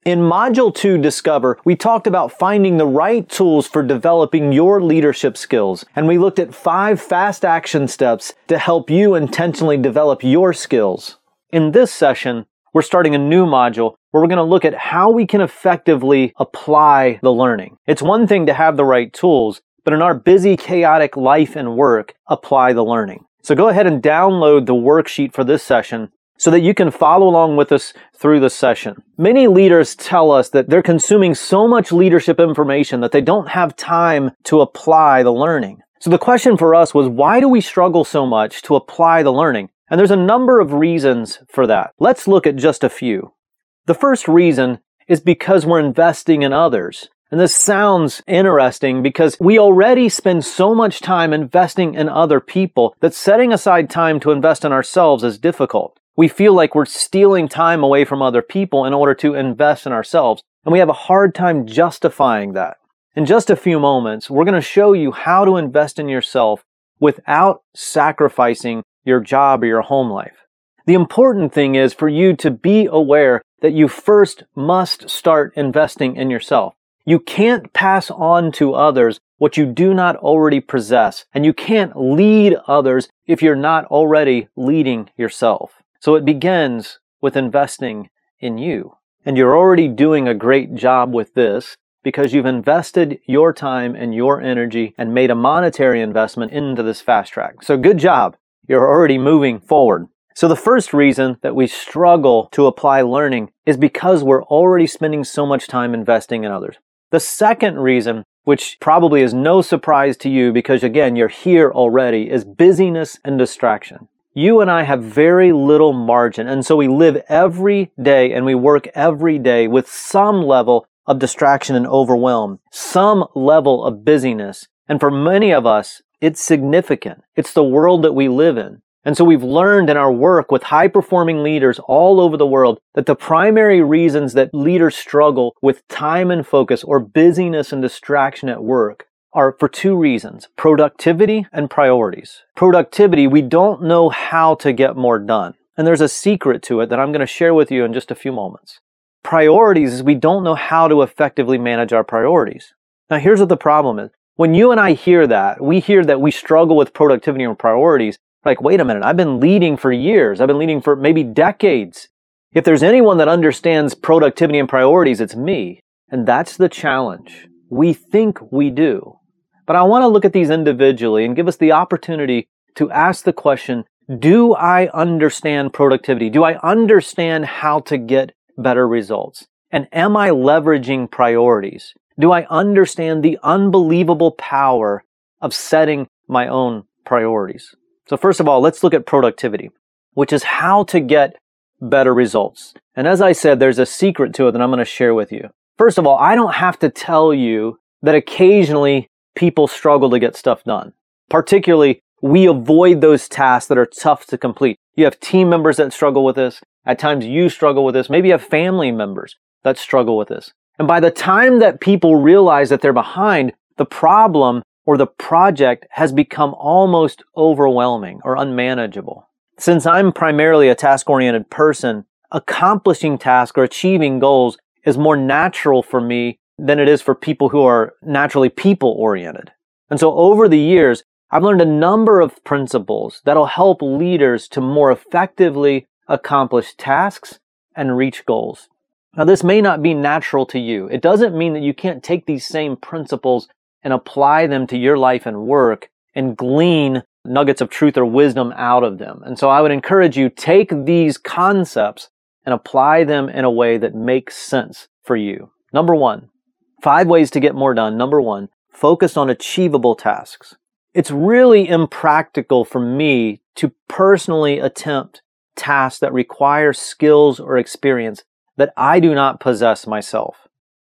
In Module 2, Discover, we talked about finding the right tools for developing your leadership skills, and we looked at 5 fast action steps to help you intentionally develop your skills. In this session, we're starting a new module where we're going to look at how we can effectively apply the learning. It's one thing to have the right tools, but in our busy, chaotic life and work, apply the learning. So go ahead and download the worksheet for this session so that you can follow along with us through the session. Many leaders tell us that they're consuming so much leadership information that they don't have time to apply the learning. So the question for us was, why do we struggle so much to apply the learning? And there's a number of reasons for that. Let's look at just a few. The first reason is because we're investing in others. And this sounds interesting because we already spend so much time investing in other people that setting aside time to invest in ourselves is difficult. We feel like we're stealing time away from other people in order to invest in ourselves, and we have a hard time justifying that. In just a few moments, we're going to show you how to invest in yourself without sacrificing your job or your home life. The important thing is for you to be aware that you first must start investing in yourself. You can't pass on to others what you do not already possess, and you can't lead others if you're not already leading yourself. So it begins with investing in you. And you're already doing a great job with this because you've invested your time and your energy and made a monetary investment into this fast track. So good job. You're already moving forward. So the first reason that we struggle to apply learning is because we're already spending so much time investing in others. The second reason, which probably is no surprise to you because again, you're here already, is busyness and distraction. You and I have very little margin, and so we live every day and we work every day with some level of distraction and overwhelm, some level of busyness. And for many of us, it's significant. It's the world that we live in. And so we've learned in our work with high-performing leaders all over the world that the primary reasons that leaders struggle with time and focus or busyness and distraction at work are for 2 reasons: productivity and priorities. Productivity, we don't know how to get more done. And there's a secret to it that I'm going to share with you in just a few moments. Priorities is we don't know how to effectively manage our priorities. Now here's what the problem is. When you and I hear that, we hear that we struggle with productivity and priorities. Like, wait a minute, I've been leading for years. I've been leading for maybe decades. If there's anyone that understands productivity and priorities, it's me. And that's the challenge. We think we do. But I want to look at these individually and give us the opportunity to ask the question, do I understand productivity? Do I understand how to get better results? And am I leveraging priorities? Do I understand the unbelievable power of setting my own priorities? So first of all, let's look at productivity, which is how to get better results. And as I said, there's a secret to it that I'm going to share with you. First of all, I don't have to tell you that occasionally people struggle to get stuff done. Particularly, we avoid those tasks that are tough to complete. You have team members that struggle with this. At times you struggle with this. Maybe you have family members that struggle with this. And by the time that people realize that they're behind, the problem or the project has become almost overwhelming or unmanageable. Since I'm primarily a task-oriented person, accomplishing tasks or achieving goals is more natural for me than it is for people who are naturally people-oriented. And so over the years, I've learned a number of principles that'll help leaders to more effectively accomplish tasks and reach goals. Now, this may not be natural to you. It doesn't mean that you can't take these same principles and apply them to your life and work and glean nuggets of truth or wisdom out of them. And so I would encourage you, take these concepts and apply them in a way that makes sense for you. Number 1, 5 ways to get more done. Number 1, focus on achievable tasks. It's really impractical for me to personally attempt tasks that require skills or experience that I do not possess myself.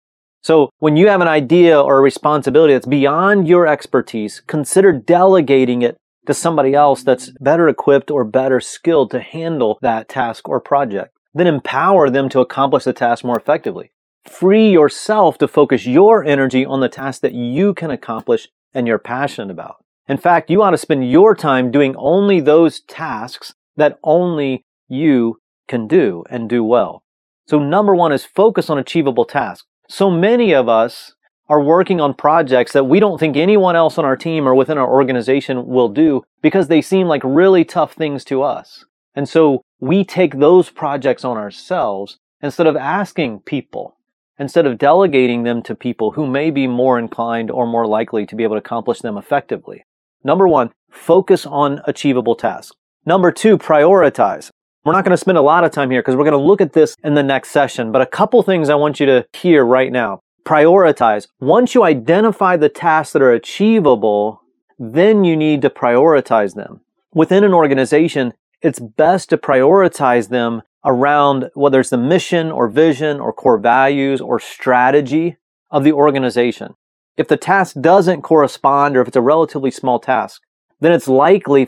So when you have an idea or a responsibility that's beyond your expertise, consider delegating it to somebody else that's better equipped or better skilled to handle that task or project. Then empower them to accomplish the task more effectively. Free yourself to focus your energy on the task that you can accomplish and you're passionate about. In fact, you ought to spend your time doing only those tasks that only you can do and do well. So number one is focus on achievable tasks. So many of us are working on projects that we don't think anyone else on our team or within our organization will do because they seem like really tough things to us. And so we take those projects on ourselves instead of asking people, instead of delegating them to people who may be more inclined or more likely to be able to accomplish them effectively. Number one, focus on achievable tasks. Number two, prioritize. We're not going to spend a lot of time here because we're going to look at this in the next session, but a couple things I want you to hear right now. Prioritize. Once you identify the tasks that are achievable, then you need to prioritize them. Within an organization, it's best to prioritize them around whether it's the mission or vision or core values or strategy of the organization. If the task doesn't correspond or if it's a relatively small task, then it's likely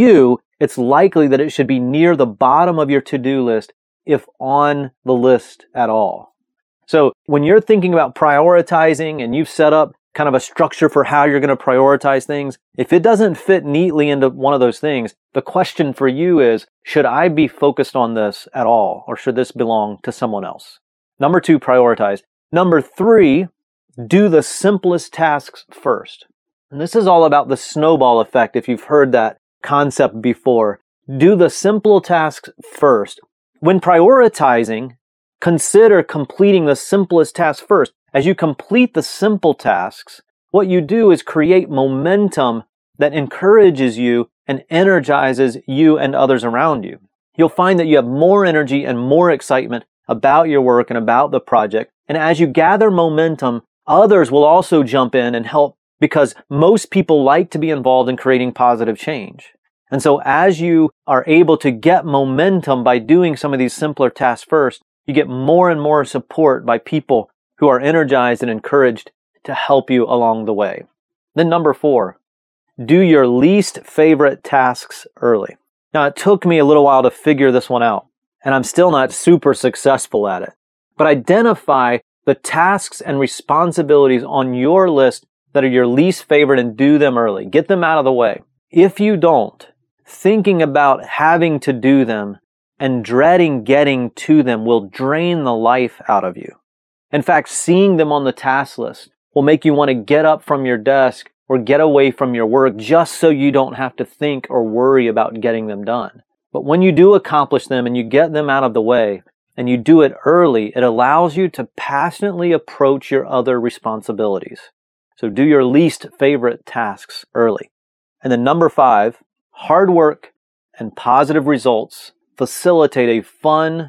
that it should be near the bottom of your to-do list, if on the list at all. So when you're thinking about prioritizing and you've set up kind of a structure for how you're going to prioritize things, if it doesn't fit neatly into one of those things, the question for you is, should I be focused on this at all, or should this belong to someone else? Number two, prioritize. Number three, do the simplest tasks first. And this is all about the snowball effect, if you've heard that concept before. Do the simple tasks first. When prioritizing, consider completing the simplest task first. As you complete the simple tasks, what you do is create momentum that encourages you and energizes you and others around you. You'll find that you have more energy and more excitement about your work and about the project. And as you gather momentum, others will also jump in and help, because most people like to be involved in creating positive change. And so as you are able to get momentum by doing some of these simpler tasks first, you get more and more support by people who are energized and encouraged to help you along the way. Then number four, do your least favorite tasks early. Now, it took me a little while to figure this one out, and I'm still not super successful at it. But identify the tasks and responsibilities on your list that are your least favorite and do them early. Get them out of the way. If you don't, thinking about having to do them and dreading getting to them will drain the life out of you. In fact, seeing them on the task list will make you want to get up from your desk or get away from your work just so you don't have to think or worry about getting them done. But when you do accomplish them and you get them out of the way and you do it early, it allows you to passionately approach your other responsibilities. So do your least favorite tasks early. And then number five, hard work and positive results facilitate a fun,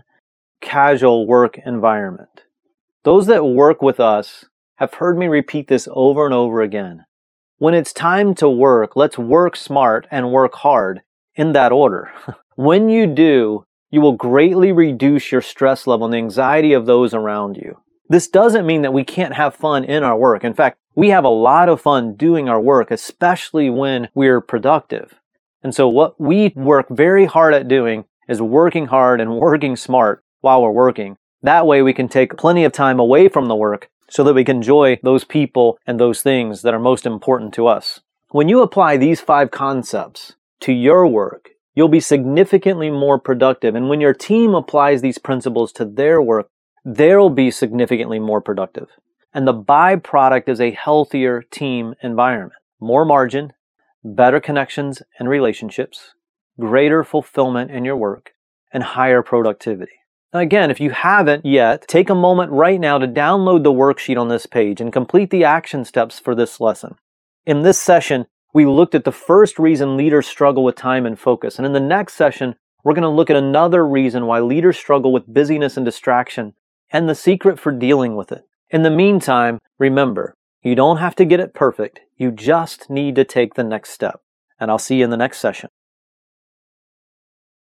casual work environment. Those that work with us have heard me repeat this over and over again. When it's time to work, let's work smart and work hard in that order. When you do, you will greatly reduce your stress level and the anxiety of those around you. This doesn't mean that we can't have fun in our work. In fact, we have a lot of fun doing our work, especially when we're productive. And so what we work very hard at doing is working hard and working smart while we're working. That way we can take plenty of time away from the work so that we can enjoy those people and those things that are most important to us. When you apply these 5 concepts to your work, you'll be significantly more productive. And when your team applies these principles to their work, they'll be significantly more productive. And the byproduct is a healthier team environment. More margin, better connections and relationships, greater fulfillment in your work, and higher productivity. Now again, if you haven't yet, take a moment right now to download the worksheet on this page and complete the action steps for this lesson. In this session, we looked at the first reason leaders struggle with time and focus. And in the next session, we're going to look at another reason why leaders struggle with busyness and distraction and the secret for dealing with it. In the meantime, remember, you don't have to get it perfect. You just need to take the next step. And I'll see you in the next session.